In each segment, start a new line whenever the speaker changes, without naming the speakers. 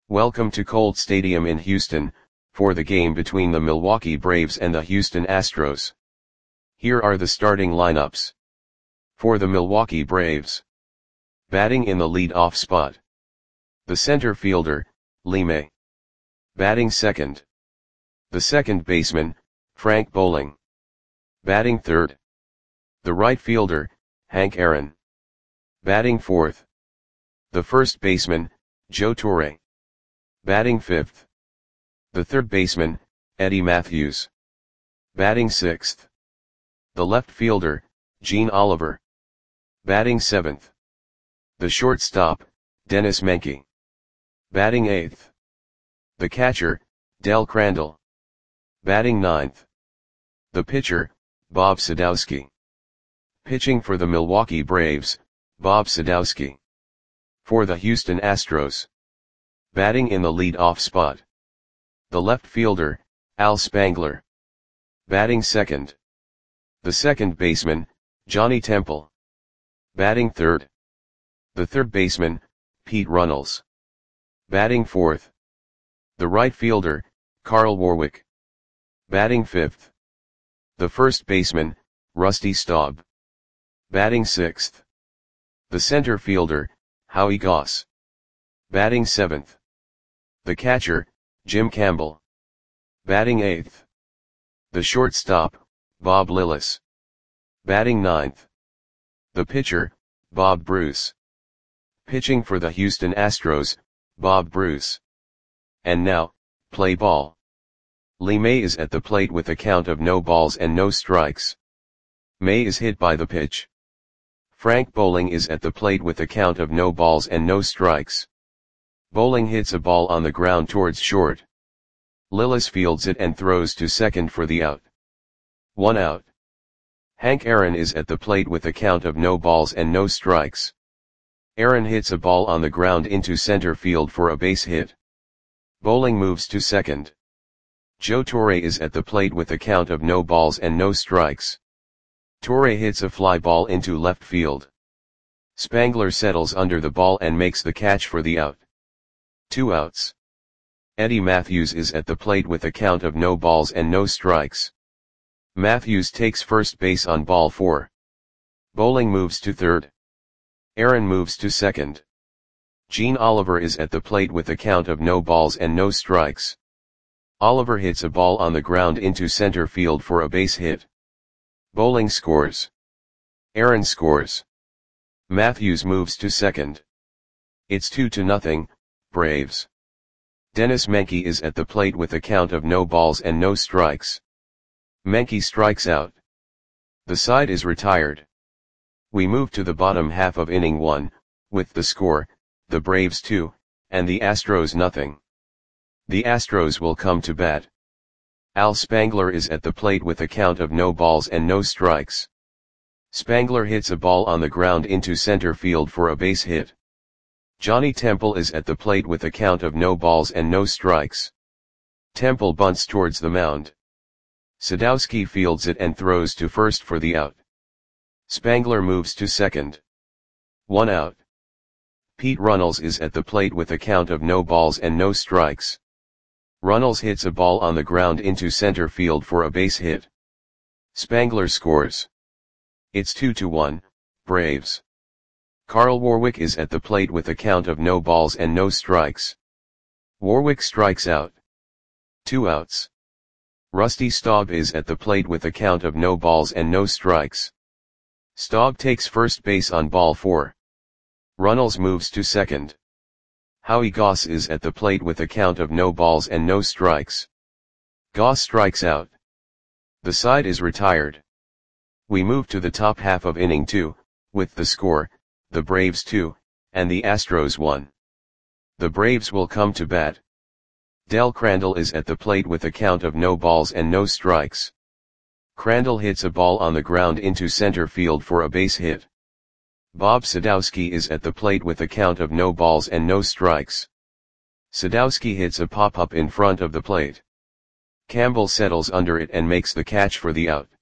Welcome to Colt Stadium in Houston, for the game between the Milwaukee Braves and the Houston Astros. Here are the starting lineups. For the Milwaukee Braves. Batting in the lead-off spot. The center fielder, Lee May. Batting second. The second baseman, Frank Bowling. Batting third. The right fielder, Hank Aaron. Batting fourth. The first baseman, Joe Torre. Batting fifth. The third baseman, Eddie Mathews. Batting sixth. The left fielder, Gene Oliver. Batting seventh. The shortstop, Dennis Menke. Batting eighth. The catcher, Del Crandall. Batting ninth. The pitcher, Bob Sadowski. Pitching for the Milwaukee Braves, Bob Sadowski. For the Houston Astros. Batting in the lead-off spot. The left fielder, Al Spangler. Batting second. The second baseman, Johnny Temple. Batting third. The third baseman, Pete Runnels. Batting fourth. The right fielder, Carl Warwick. Batting fifth. The first baseman, Rusty Staub. Batting sixth. The center fielder, Howie Goss. Batting seventh. The catcher, Jim Campbell. Batting eighth. The shortstop, Bob Lillis. Batting ninth. The pitcher, Bob Bruce. Pitching for the Houston Astros, Bob Bruce. And now, play ball. Lee May is at the plate with a count of no balls and no strikes. May is hit by the pitch. Frank Bowling is at the plate with a count of no balls and no strikes. Bowling hits a ball on the ground towards short. Lillis fields it and throws to second for the out. 1 out. Hank Aaron is at the plate with a count of no balls and no strikes. Aaron hits a ball on the ground into center field for a base hit. Bowling moves to second. Joe Torre is at the plate with a count of no balls and no strikes. Torre hits a fly ball into left field. Spangler settles under the ball and makes the catch for the out. 2 outs. Eddie Mathews is at the plate with a count of no balls and no strikes. Mathews takes first base on ball 4. Bowling moves to third. Aaron moves to second. Gene Oliver is at the plate with a count of no balls and no strikes. Oliver hits a ball on the ground into center field for a base hit. Bowling scores. Aaron scores. Mathews moves to second. It's 2-0, Braves. Dennis Menke is at the plate with a count of no balls and no strikes. Menke strikes out. The side is retired. We move to the bottom half of inning 1, with the score, the Braves 2, and the Astros 0. The Astros will come to bat. Al Spangler is at the plate with a count of no balls and no strikes. Spangler hits a ball on the ground into center field for a base hit. Johnny Temple is at the plate with a count of no balls and no strikes. Temple bunts towards the mound. Sadowski fields it and throws to first for the out. Spangler moves to second. 1 out. Pete Runnels is at the plate with a count of no balls and no strikes. Runnels hits a ball on the ground into center field for a base hit. Spangler scores. It's 2-1, Braves. Carl Warwick is at the plate with a count of no balls and no strikes. Warwick strikes out. 2 outs. Rusty Staub is at the plate with a count of no balls and no strikes. Staub takes first base on ball 4. Runnels moves to second. Howie Goss is at the plate with a count of no balls and no strikes. Goss strikes out. The side is retired. We move to the top half of inning 2, with the score, the Braves 2, and the Astros 1. The Braves will come to bat. Del Crandall is at the plate with a count of no balls and no strikes. Crandall hits a ball on the ground into center field for a base hit. Bob Sadowski is at the plate with a count of no balls and no strikes. Sadowski hits a pop-up in front of the plate. Campbell settles under it and makes the catch for the out.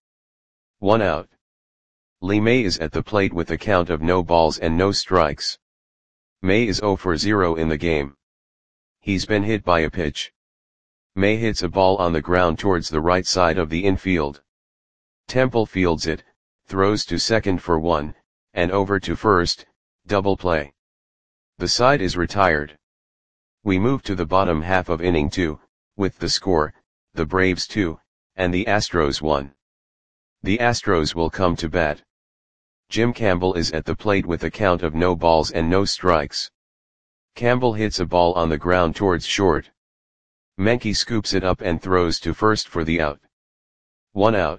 1 out. Lee May is at the plate with a count of no balls and no strikes. May is 0 for 0 in the game. He's been hit by a pitch. May hits a ball on the ground towards the right side of the infield. Temple fields it, throws to second for one, and over to first, double play. The side is retired. We move to the bottom half of inning 2, with the score, the Braves 2, and the Astros 1. The Astros will come to bat. Jim Campbell is at the plate with a count of no balls and no strikes. Campbell hits a ball on the ground towards short. Menke scoops it up and throws to first for the out. 1 out.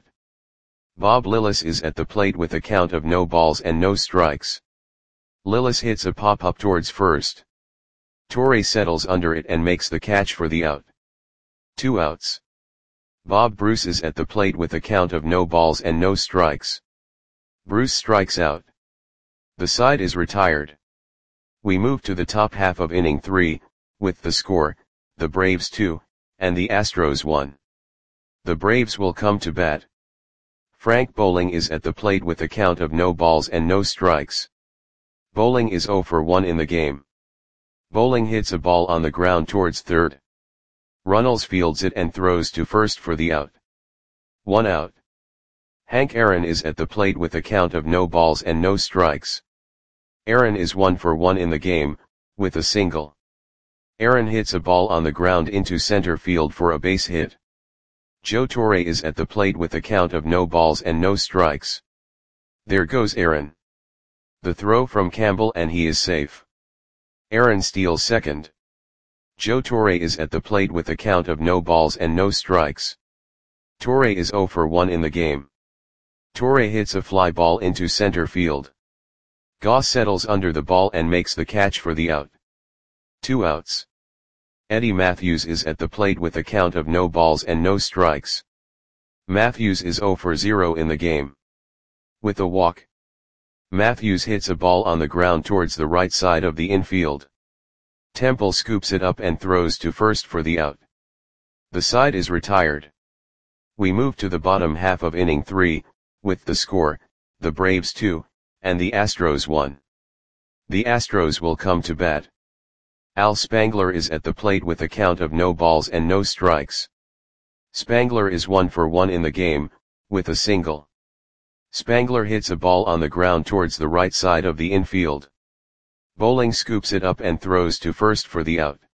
Bob Lillis is at the plate with a count of no balls and no strikes. Lillis hits a pop-up towards first. Torre settles under it and makes the catch for the out. 2 outs. Bob Bruce is at the plate with a count of no balls and no strikes. Bruce strikes out. The side is retired. We move to the top half of inning 3, with the score, the Braves 2, and the Astros 1. The Braves will come to bat. Frank Bowling is at the plate with a count of no balls and no strikes. Bowling is 0 for 1 in the game. Bowling hits a ball on the ground towards third. Runnels fields it and throws to first for the out. 1 out. Hank Aaron is at the plate with a count of no balls and no strikes. Aaron is 1 for 1 in the game, with a single. Aaron hits a ball on the ground into center field for a base hit. Joe Torre is at the plate with a count of no balls and no strikes. There goes Aaron. The throw from Campbell and he is safe. Aaron steals second. Joe Torre is at the plate with a count of no balls and no strikes. Torre is 0 for 1 in the game. Torre hits a fly ball into center field. Goss settles under the ball and makes the catch for the out. 2 outs. Eddie Matthews is at the plate with a count of no balls and no strikes. Matthews is 0 for 0 in the game. With a walk. Matthews hits a ball on the ground towards the right side of the infield. Temple scoops it up and throws to first for the out. The side is retired. We move to the bottom half of inning 3, with the score, the Braves 2, and the Astros 1. The Astros will come to bat. Al Spangler is at the plate with a count of no balls and no strikes. Spangler is 1 for 1 in the game, with a single. Spangler hits a ball on the ground towards the right side of the infield. Bowling scoops it up and throws to first for the out.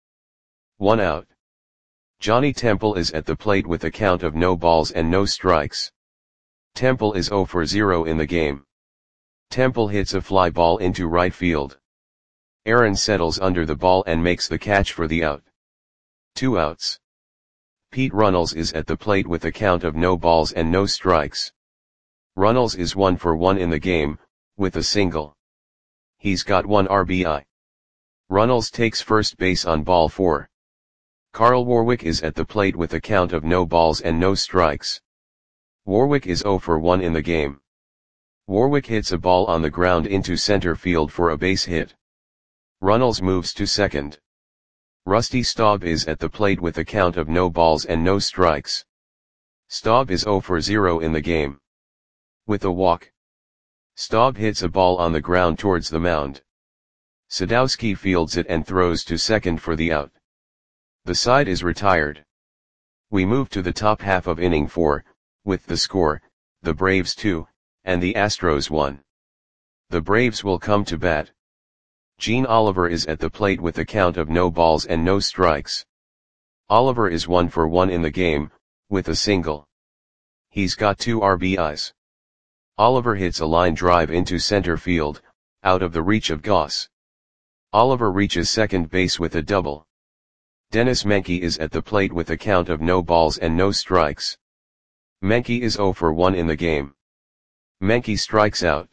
1 out. Johnny Temple is at the plate with a count of no balls and no strikes. Temple is 0 for 0 in the game. Temple hits a fly ball into right field. Aaron settles under the ball and makes the catch for the out. 2 outs. Pete Runnels is at the plate with a count of no balls and no strikes. Runnels is 1 for 1 in the game, with a single. He's got 1 RBI. Runnels takes first base on ball 4. Carl Warwick is at the plate with a count of no balls and no strikes. Warwick is 0 for 1 in the game. Warwick hits a ball on the ground into center field for a base hit. Runnels moves to second. Rusty Staub is at the plate with a count of no balls and no strikes. Staub is 0 for 0 in the game. With a walk. Staub hits a ball on the ground towards the mound. Sadowski fields it and throws to second for the out. The side is retired. We move to the top half of inning 4, with the score, the Braves 2, and the Astros 1. The Braves will come to bat. Gene Oliver is at the plate with a count of no balls and no strikes. Oliver is 1 for 1 in the game, with a single. He's got 2 RBIs. Oliver hits a line drive into center field, out of the reach of Goss. Oliver reaches second base with a double. Dennis Menke is at the plate with a count of no balls and no strikes. Menke is 0 for 1 in the game. Menke strikes out.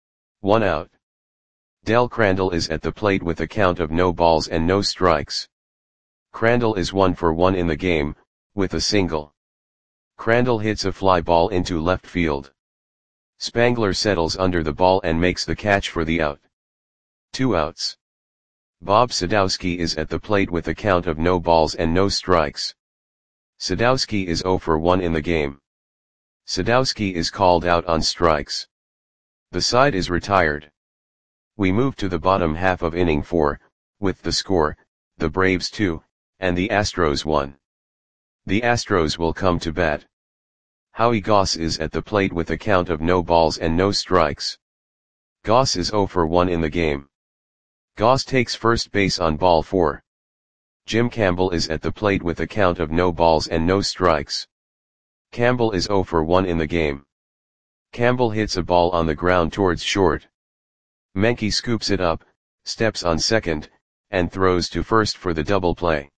1 out. Del Crandall is at the plate with a count of no balls and no strikes. Crandall is 1 for 1 in the game, with a single. Crandall hits a fly ball into left field. Spangler settles under the ball and makes the catch for the out. 2 outs. Bob Sadowski is at the plate with a count of no balls and no strikes. Sadowski is 0 for 1 in the game. Sadowski is called out on strikes. The side is retired. We move to the bottom half of inning 4, with the score, the Braves 2, and the Astros 1. The Astros will come to bat. Howie Goss is at the plate with a count of no balls and no strikes. Goss is 0 for 1 in the game. Goss takes first base on ball 4. Jim Campbell is at the plate with a count of no balls and no strikes. Campbell is 0 for 1 in the game. Campbell hits a ball on the ground towards short. Menke scoops it up, steps on second, and throws to first for the double play.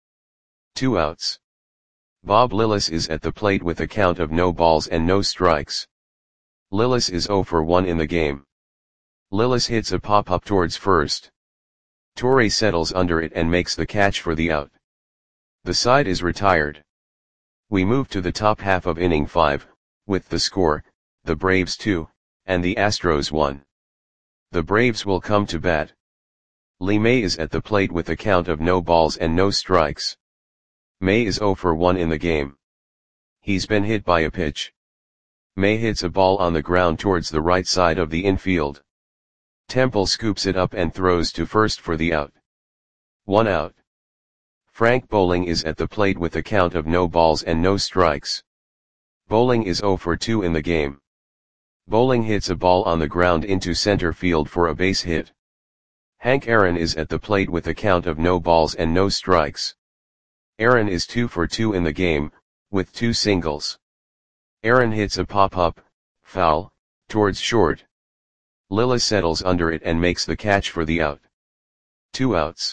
2 outs. Bob Lillis is at the plate with a count of no balls and no strikes. Lillis is 0 for 1 in the game. Lillis hits a pop-up towards first. Torre settles under it and makes the catch for the out. The side is retired. We move to the top half of inning 5, with the score, the Braves 2, and the Astros 1. The Braves will come to bat. Lee May is at the plate with a count of no balls and no strikes. May is 0 for 1 in the game. He's been hit by a pitch. May hits a ball on the ground towards the right side of the infield. Temple scoops it up and throws to first for the out. 1 out. Frank Bowling is at the plate with a count of no balls and no strikes. Bowling is 0 for 2 in the game. Bowling hits a ball on the ground into center field for a base hit. Hank Aaron is at the plate with a count of no balls and no strikes. Aaron is 2 for 2 in the game, with 2 singles. Aaron hits a pop-up, foul, towards short. Lillis settles under it and makes the catch for the out. 2 outs.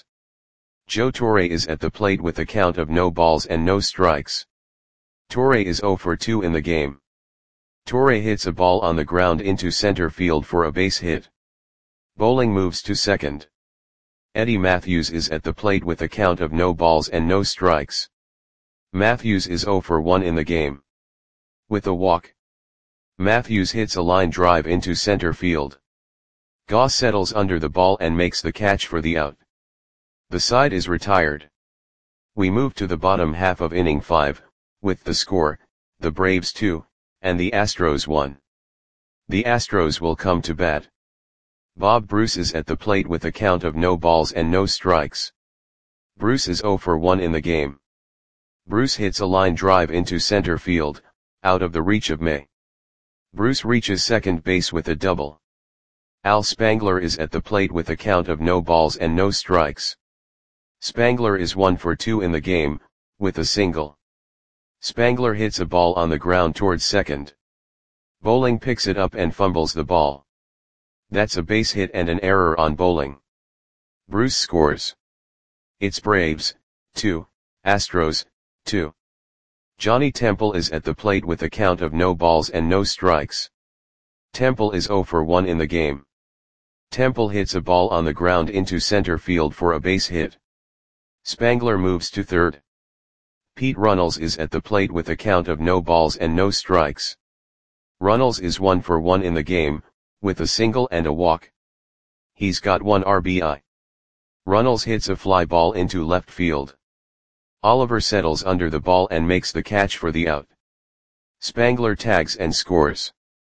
Joe Torre is at the plate with a count of no balls and no strikes. Torre is 0 for 2 in the game. Torre hits a ball on the ground into center field for a base hit. Bowling moves to second. Eddie Matthews is at the plate with a count of no balls and no strikes. Matthews is 0 for 1 in the game. With a walk, Matthews hits a line drive into center field. Goss settles under the ball and makes the catch for the out. The side is retired. We move to the bottom half of inning 5, with the score, the Braves 2, and the Astros 1. The Astros will come to bat. Bob Bruce is at the plate with a count of no balls and no strikes. Bruce is 0 for 1 in the game. Bruce hits a line drive into center field, out of the reach of May. Bruce reaches second base with a double. Al Spangler is at the plate with a count of no balls and no strikes. Spangler is 1 for 2 in the game, with a single. Spangler hits a ball on the ground towards second. Bowling picks it up and fumbles the ball. That's a base hit and an error on Bowling. Bruce scores. It's Braves, 2, Astros, 2. Johnny Temple is at the plate with a count of no balls and no strikes. Temple is 0 for 1 in the game. Temple hits a ball on the ground into center field for a base hit. Spangler moves to third. Pete Runnels is at the plate with a count of no balls and no strikes. Runnels is 1 for 1 in the game, with a single and a walk. He's got 1 RBI. Runnels hits a fly ball into left field. Oliver settles under the ball and makes the catch for the out. Spangler tags and scores.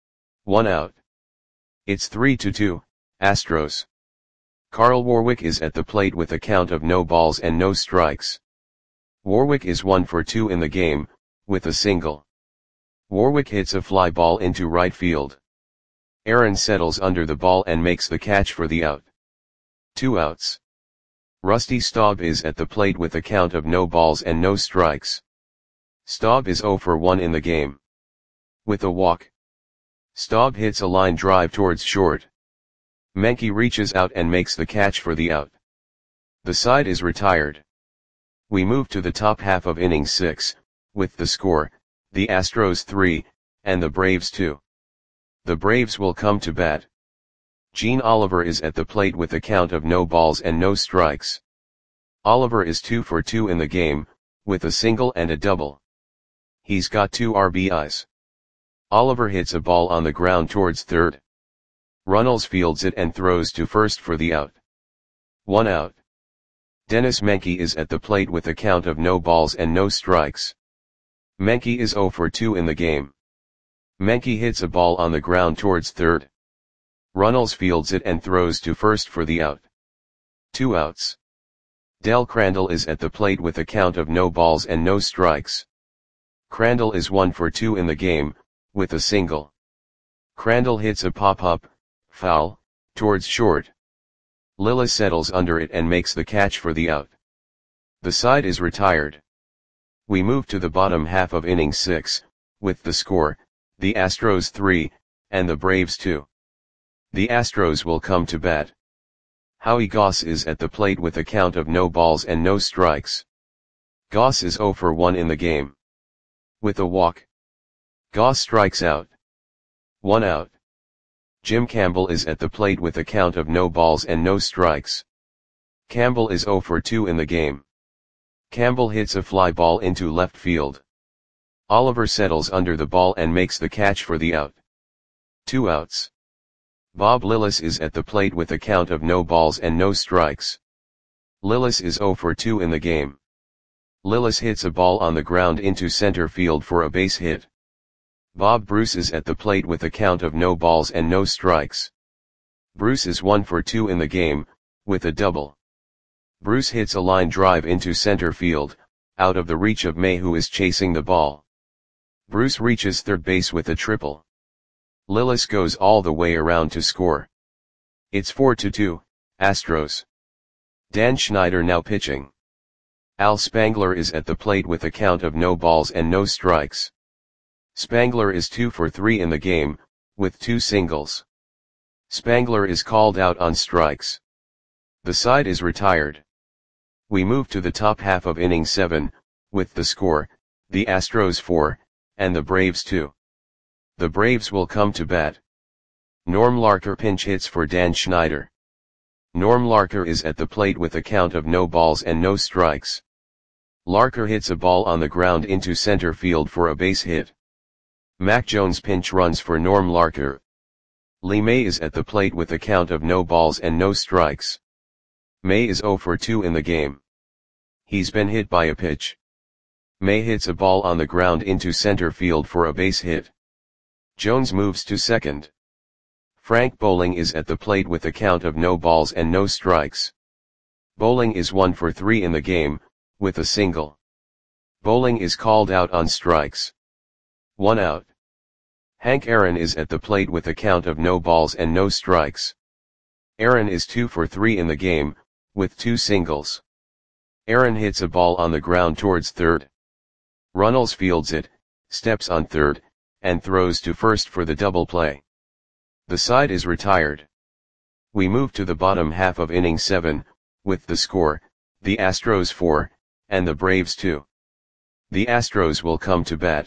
1 out. It's 3-2, Astros. Carl Warwick is at the plate with a count of no balls and no strikes. Warwick is 1 for 2 in the game, with a single. Warwick hits a fly ball into right field. Aaron settles under the ball and makes the catch for the out. 2 outs. Rusty Staub is at the plate with a count of no balls and no strikes. Staub is 0 for 1 in the game. With a walk, Staub hits a line drive towards short. Menke reaches out and makes the catch for the out. The side is retired. We move to the top half of inning 6, with the score, the Astros 3, and the Braves 2. The Braves will come to bat. Gene Oliver is at the plate with a count of no balls and no strikes. Oliver is 2 for 2 in the game, with a single and a double. He's got 2 RBIs. Oliver hits a ball on the ground towards third. Runnels fields it and throws to first for the out. 1 out. Dennis Menke is at the plate with a count of no balls and no strikes. Menke is 0 for 2 in the game. Menke hits a ball on the ground towards third. Runnels fields it and throws to first for the out. 2 outs. Del Crandall is at the plate with a count of no balls and no strikes. Crandall is 1 for 2 in the game, with a single. Crandall hits a pop-up, foul, towards short. Lillis settles under it and makes the catch for the out. The side is retired. We move to the bottom half of inning 6, with the score, the Astros 3, and the Braves 2. The Astros will come to bat. Howie Goss is at the plate with a count of no balls and no strikes. Goss is 0 for 1 in the game. With a walk. Goss strikes out. 1 out. Jim Campbell is at the plate with a count of no balls and no strikes. Campbell is 0 for 2 in the game. Campbell hits a fly ball into left field. Oliver settles under the ball and makes the catch for the out. 2 outs. Bob Lillis is at the plate with a count of no balls and no strikes. Lillis is 0 for 2 in the game. Lillis hits a ball on the ground into center field for a base hit. Bob Bruce is at the plate with a count of no balls and no strikes. Bruce is 1 for 2 in the game, with a double. Bruce hits a line drive into center field, out of the reach of May, who is chasing the ball. Bruce reaches third base with a triple. Lillis goes all the way around to score. It's 4-2, Astros. Dan Schneider now pitching. Al Spangler is at the plate with a count of no balls and no strikes. Spangler is 2 for 3 in the game, with 2 singles. Spangler is called out on strikes. The side is retired. We move to the top half of inning 7, with the score, the Astros 4, and the Braves 2. The Braves will come to bat. Norm Larker pinch hits for Dan Schneider. Norm Larker is at the plate with a count of no balls and no strikes. Larker hits a ball on the ground into center field for a base hit. Mac Jones pinch runs for Norm Larker. Lee May is at the plate with a count of no balls and no strikes. May is 0 for 2 in the game. He's been hit by a pitch. May hits a ball on the ground into center field for a base hit. Jones moves to second. Frank Bowling is at the plate with a count of no balls and no strikes. Bowling is 1 for 3 in the game, with a single. Bowling is called out on strikes. 1 out. Hank Aaron is at the plate with a count of no balls and no strikes. Aaron is 2 for 3 in the game, with 2 singles. Aaron hits a ball on the ground towards third. Runnels fields it, steps on third, and throws to first for the double play. The side is retired. We move to the bottom half of inning 7, with the score, the Astros 4, and the Braves 2. The Astros will come to bat.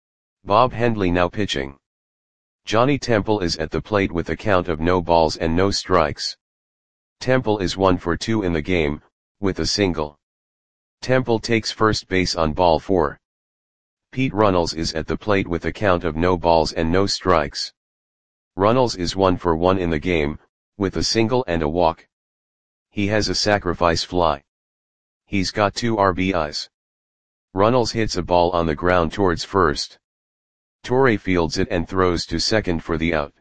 Bob Hendley now pitching. Johnny Temple is at the plate with a count of no balls and no strikes. Temple is 1 for 2 in the game, with a single. Temple takes first base on ball 4. Pete Runnels is at the plate with a count of no balls and no strikes. Runnels is 1 for 1 in the game, with a single and a walk. He has a sacrifice fly. He's got 2 RBIs. Runnels hits a ball on the ground towards first. Torre fields it and throws to second for the out.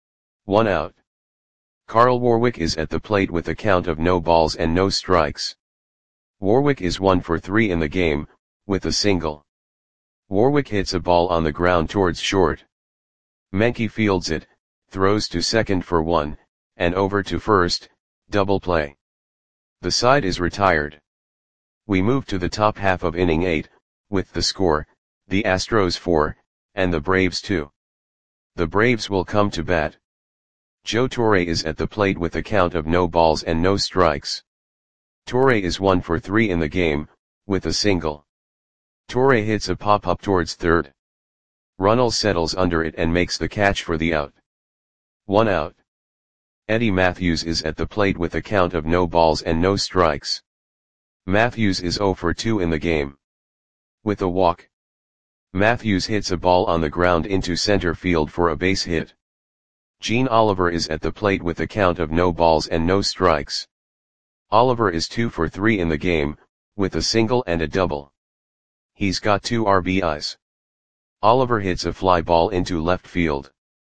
1 out. Carl Warwick is at the plate with a count of no balls and no strikes. Warwick is 1 for 3 in the game, with a single. Warwick hits a ball on the ground towards short. Menke fields it, throws to second for 1, and over to first, double play. The side is retired. We move to the top half of inning 8, with the score, the Astros 4, and the Braves 2. The Braves will come to bat. Joe Torre is at the plate with a count of no balls and no strikes. Torre is 1 for 3 in the game, with a single. Torre hits a pop-up towards third. Runnels settles under it and makes the catch for the out. 1 out. Eddie Matthews is at the plate with a count of no balls and no strikes. Matthews is 0 for 2 in the game. With a walk. Matthews hits a ball on the ground into center field for a base hit. Gene Oliver is at the plate with a count of no balls and no strikes. Oliver is 2 for 3 in the game, with a single and a double. He's got 2 RBIs. Oliver hits a fly ball into left field.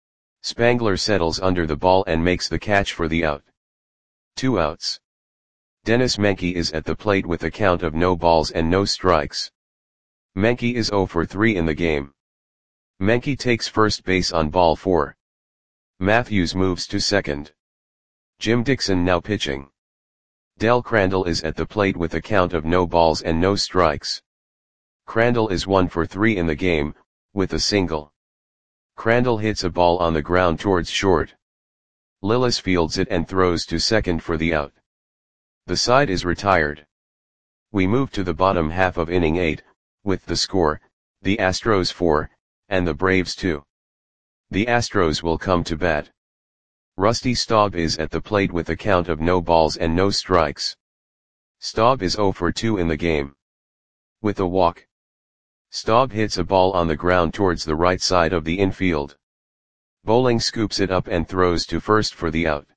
Spangler settles under the ball and makes the catch for the out. 2 outs. Dennis Menke is at the plate with a count of no balls and no strikes. Menke is 0 for 3 in the game. Menke takes first base on ball 4. Matthews moves to second. Jim Dixon now pitching. Del Crandall is at the plate with a count of no balls and no strikes. Crandall is 1 for 3 in the game, with a single. Crandall hits a ball on the ground towards short. Lillis fields it and throws to second for the out. The side is retired. We move to the bottom half of inning 8, with the score, the Astros 4, and the Braves 2. The Astros will come to bat. Rusty Staub is at the plate with a count of no balls and no strikes. Staub is 0 for 2 in the game. With a walk. Staub hits a ball on the ground towards the right side of the infield. Bowling scoops it up and throws to first for the out.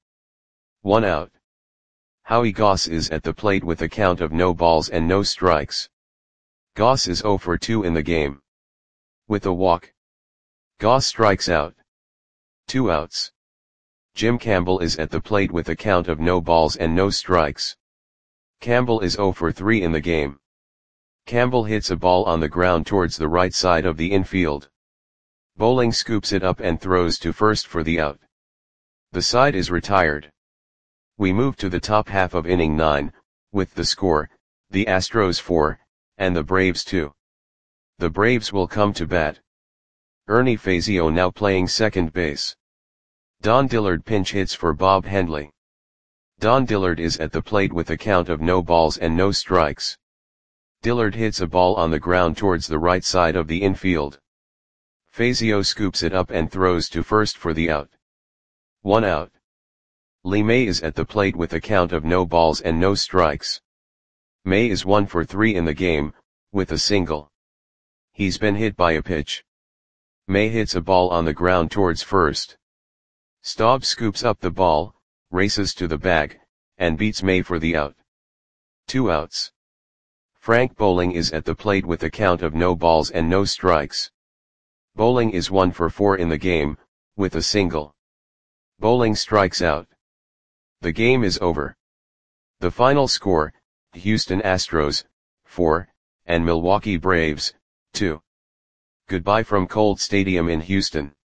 1 out. Howie Goss is at the plate with a count of no balls and no strikes. Goss is 0 for 2 in the game. With a walk. Goss strikes out. 2 outs. Jim Campbell is at the plate with a count of no balls and no strikes. Campbell is 0 for 3 in the game. Campbell hits a ball on the ground towards the right side of the infield. Bowling scoops it up and throws to first for the out. The side is retired. We move to the top half of inning 9, with the score, the Astros 4, and the Braves 2. The Braves will come to bat. Ernie Fazio now playing second base. Don Dillard pinch hits for Bob Hendley. Don Dillard is at the plate with a count of no balls and no strikes. Dillard hits a ball on the ground towards the right side of the infield. Fazio scoops it up and throws to first for the out. 1 out. Lee May is at the plate with a count of no balls and no strikes. May is 1 for 3 in the game, with a single. He's been hit by a pitch. May hits a ball on the ground towards first. Staub scoops up the ball, races to the bag, and beats May for the out. 2 outs. Frank Bowling is at the plate with a count of no balls and no strikes. Bowling is 1 for 4 in the game, with a single. Bowling strikes out. The game is over. The final score, Houston Astros, 4, and Milwaukee Braves, 2. Goodbye from Colt Stadium in Houston.